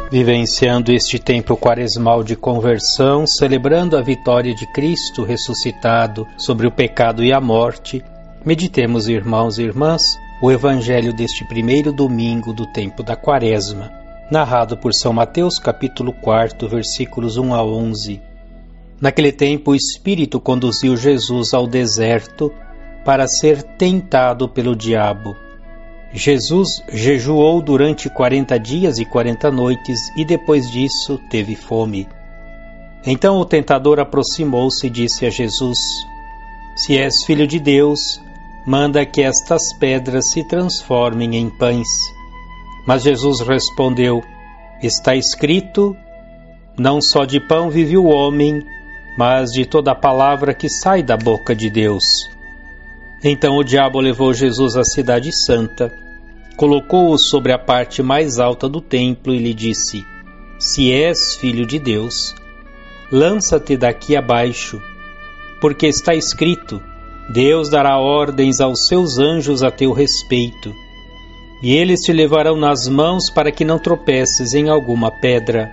Vivenciando este tempo quaresmal de conversão, celebrando a vitória de Cristo ressuscitado sobre o pecado e a morte, meditemos, irmãos e irmãs, o Evangelho deste primeiro domingo do tempo da Quaresma, narrado por São Mateus, capítulo 4, versículos 1 a 11. Naquele tempo, o Espírito conduziu Jesus ao deserto para ser tentado pelo diabo. Jesus jejuou durante 40 dias e 40 noites e depois disso teve fome. Então o tentador aproximou-se e disse a Jesus: Se és filho de Deus, manda que estas pedras se transformem em pães. Mas Jesus respondeu: Está escrito, não só de pão vive o homem, mas de toda a palavra que sai da boca de Deus. Então o diabo levou Jesus à cidade santa, colocou-o sobre a parte mais alta do templo e lhe disse: Se és filho de Deus, lança-te daqui abaixo, porque está escrito, Deus dará ordens aos seus anjos a teu respeito, e eles te levarão nas mãos para que não tropeces em alguma pedra.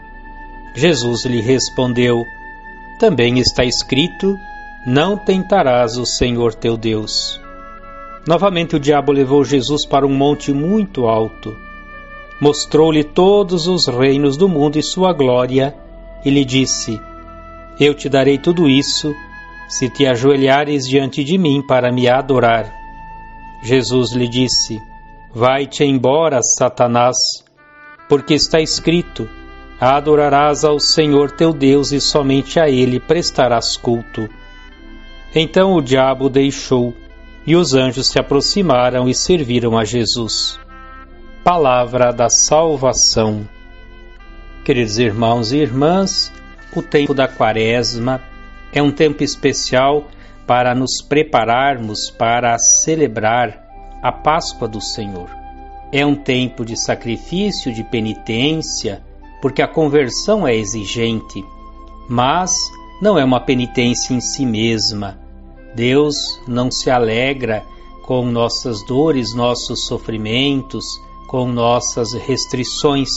Jesus lhe respondeu: Também está escrito, não tentarás o Senhor teu Deus. Novamente o diabo levou Jesus para um monte muito alto. Mostrou-lhe todos os reinos do mundo e sua glória, e lhe disse: Eu te darei tudo isso, se te ajoelhares diante de mim para me adorar. Jesus lhe disse: Vai-te embora, Satanás, porque está escrito, adorarás ao Senhor teu Deus e somente a Ele prestarás culto. Então o diabo deixou, e os anjos se aproximaram e serviram a Jesus. Palavra da salvação. Queridos irmãos e irmãs, o tempo da Quaresma é um tempo especial para nos prepararmos para celebrar a Páscoa do Senhor. É um tempo de sacrifício, de penitência, porque a conversão é exigente, mas não é uma penitência em si mesma. Deus não se alegra com nossas dores, nossos sofrimentos, com nossas restrições.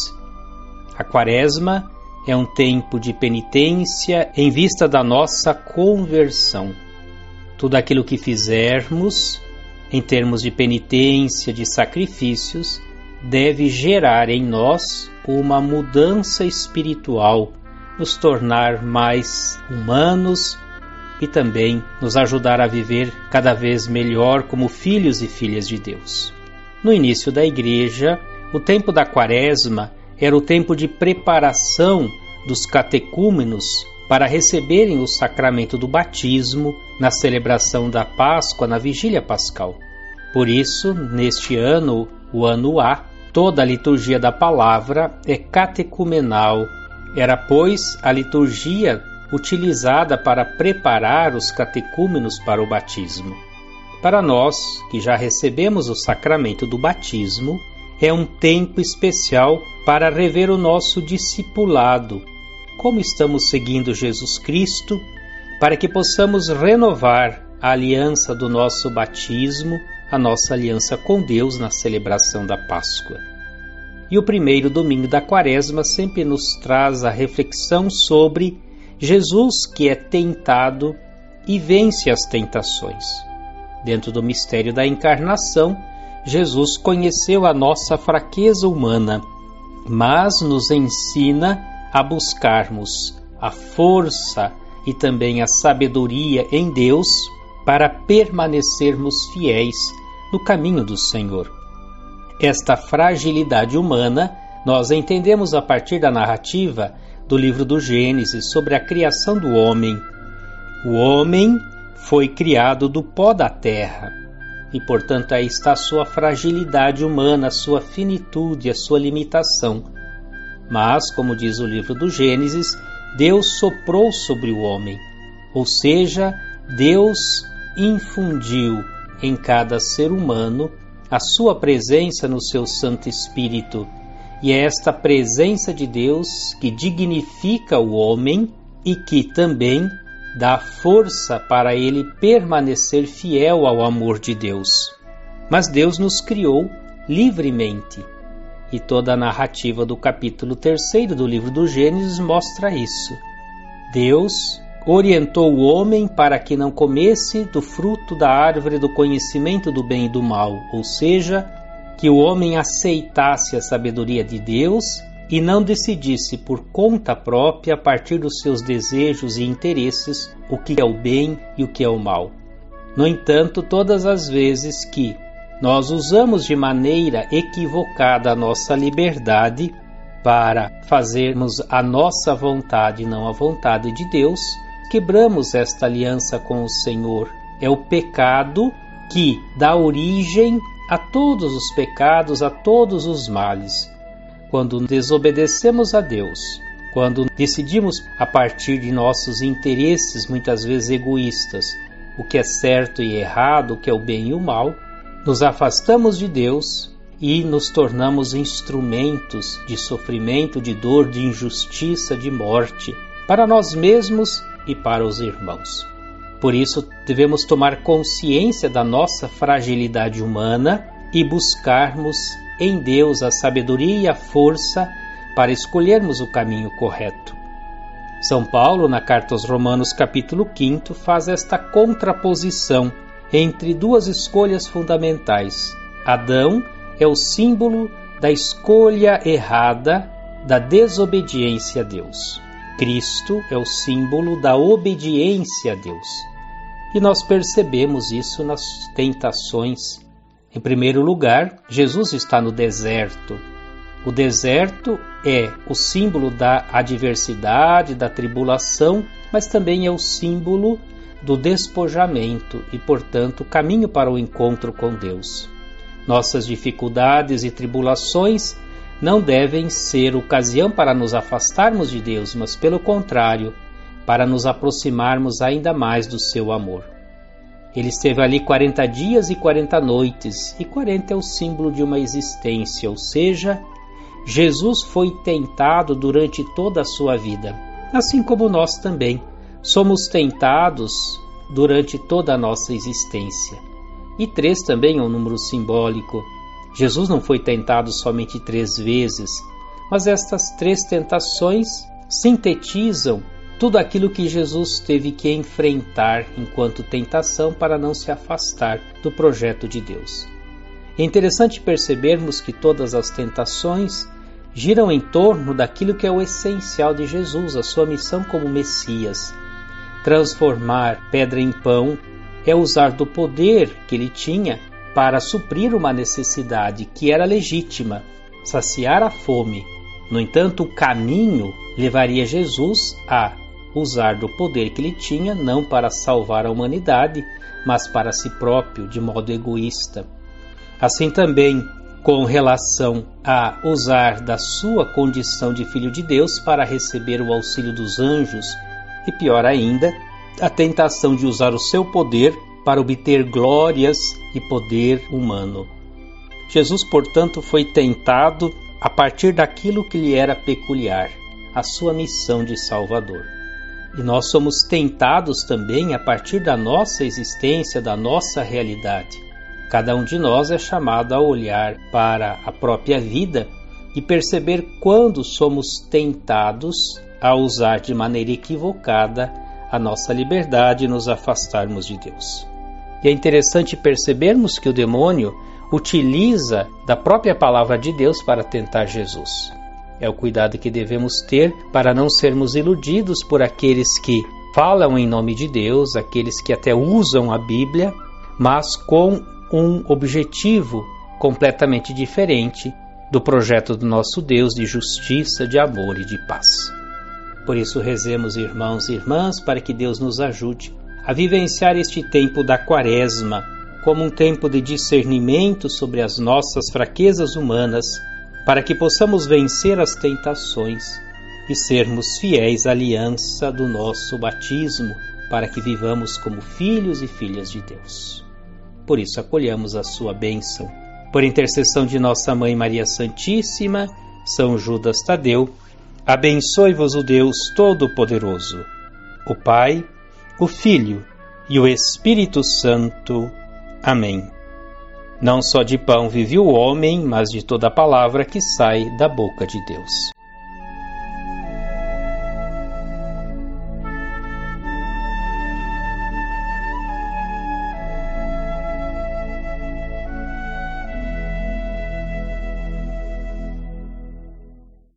A Quaresma é um tempo de penitência em vista da nossa conversão. Tudo aquilo que fizermos, em termos de penitência, de sacrifícios, deve gerar em nós uma mudança espiritual, nos tornar mais humanos e também nos ajudar a viver cada vez melhor como filhos e filhas de Deus. No início da Igreja, o tempo da Quaresma era o tempo de preparação dos catecúmenos para receberem o sacramento do batismo na celebração da Páscoa, na Vigília Pascal. Por isso, neste ano, o ano A, toda a liturgia da palavra é catecumenal. Era, pois, a liturgia utilizada para preparar os catecúmenos para o batismo. Para nós, que já recebemos o sacramento do batismo, é um tempo especial para rever o nosso discipulado, como estamos seguindo Jesus Cristo, para que possamos renovar a aliança do nosso batismo, a nossa aliança com Deus na celebração da Páscoa. E o primeiro domingo da Quaresma sempre nos traz a reflexão sobre Jesus que é tentado e vence as tentações. Dentro do mistério da encarnação, Jesus conheceu a nossa fraqueza humana, mas nos ensina a buscarmos a força e também a sabedoria em Deus para permanecermos fiéis no caminho do Senhor. Esta fragilidade humana nós entendemos a partir da narrativa do livro do Gênesis sobre a criação do homem. O homem foi criado do pó da terra e, portanto, aí está a sua fragilidade humana, a sua finitude, a sua limitação. Mas, como diz o livro do Gênesis, Deus soprou sobre o homem, ou seja, Deus infundiu em cada ser humano a sua presença no seu Santo Espírito. E é esta presença de Deus que dignifica o homem e que também dá força para ele permanecer fiel ao amor de Deus. Mas Deus nos criou livremente. E toda a narrativa do capítulo 3 do livro do Gênesis mostra isso. Deus orientou o homem para que não comesse do fruto da árvore do conhecimento do bem e do mal, ou seja, que o homem aceitasse a sabedoria de Deus e não decidisse por conta própria, a partir dos seus desejos e interesses, o que é o bem e o que é o mal. No entanto, todas as vezes que nós usamos de maneira equivocada a nossa liberdade para fazermos a nossa vontade e não a vontade de Deus, quebramos esta aliança com o Senhor. É o pecado que dá origem a todos os pecados, a todos os males. Quando desobedecemos a Deus, quando decidimos a partir de nossos interesses, muitas vezes egoístas, o que é certo e errado, o que é o bem e o mal, nos afastamos de Deus e nos tornamos instrumentos de sofrimento, de dor, de injustiça, de morte, para nós mesmos e para os irmãos. Por isso, devemos tomar consciência da nossa fragilidade humana e buscarmos em Deus a sabedoria e a força para escolhermos o caminho correto. São Paulo, na carta aos Romanos, capítulo 5, faz esta contraposição entre duas escolhas fundamentais. Adão é o símbolo da escolha errada, da desobediência a Deus. Cristo é o símbolo da obediência a Deus. E nós percebemos isso nas tentações. Em primeiro lugar, Jesus está no deserto. O deserto é o símbolo da adversidade, da tribulação, mas também é o símbolo do despojamento e, portanto, caminho para o encontro com Deus. Nossas dificuldades e tribulações não devem ser ocasião para nos afastarmos de Deus, mas, pelo contrário, para nos aproximarmos ainda mais do seu amor. Ele esteve ali 40 dias e 40 noites, e 40 é o símbolo de uma existência, ou seja, Jesus foi tentado durante toda a sua vida, assim como nós também somos tentados durante toda a nossa existência. E 3 também é um número simbólico. Jesus não foi tentado somente 3 vezes, mas estas 3 tentações sintetizam tudo aquilo que Jesus teve que enfrentar enquanto tentação para não se afastar do projeto de Deus. É interessante percebermos que todas as tentações giram em torno daquilo que é o essencial de Jesus, a sua missão como Messias. Transformar pedra em pão é usar do poder que ele tinha para suprir uma necessidade que era legítima, saciar a fome. No entanto, o caminho levaria Jesus a usar do poder que ele tinha, não para salvar a humanidade, mas para si próprio, de modo egoísta. Assim também, com relação a usar da sua condição de filho de Deus para receber o auxílio dos anjos, e pior ainda, a tentação de usar o seu poder para obter glórias e poder humano. Jesus, portanto, foi tentado a partir daquilo que lhe era peculiar, a sua missão de Salvador. E nós somos tentados também a partir da nossa existência, da nossa realidade. Cada um de nós é chamado a olhar para a própria vida e perceber quando somos tentados a usar de maneira equivocada a nossa liberdade e nos afastarmos de Deus. E é interessante percebermos que o demônio utiliza da própria palavra de Deus para tentar Jesus. É o cuidado que devemos ter para não sermos iludidos por aqueles que falam em nome de Deus, aqueles que até usam a Bíblia, mas com um objetivo completamente diferente do projeto do nosso Deus de justiça, de amor e de paz. Por isso rezemos, irmãos e irmãs, para que Deus nos ajude a vivenciar este tempo da Quaresma como um tempo de discernimento sobre as nossas fraquezas humanas, para que possamos vencer as tentações e sermos fiéis à aliança do nosso batismo, para que vivamos como filhos e filhas de Deus. Por isso, acolhamos a sua bênção. Por intercessão de nossa Mãe Maria Santíssima, São Judas Tadeu, abençoe-vos o Deus Todo-Poderoso, o Pai, o Filho e o Espírito Santo. Amém. Não só de pão vive o homem, mas de toda palavra que sai da boca de Deus.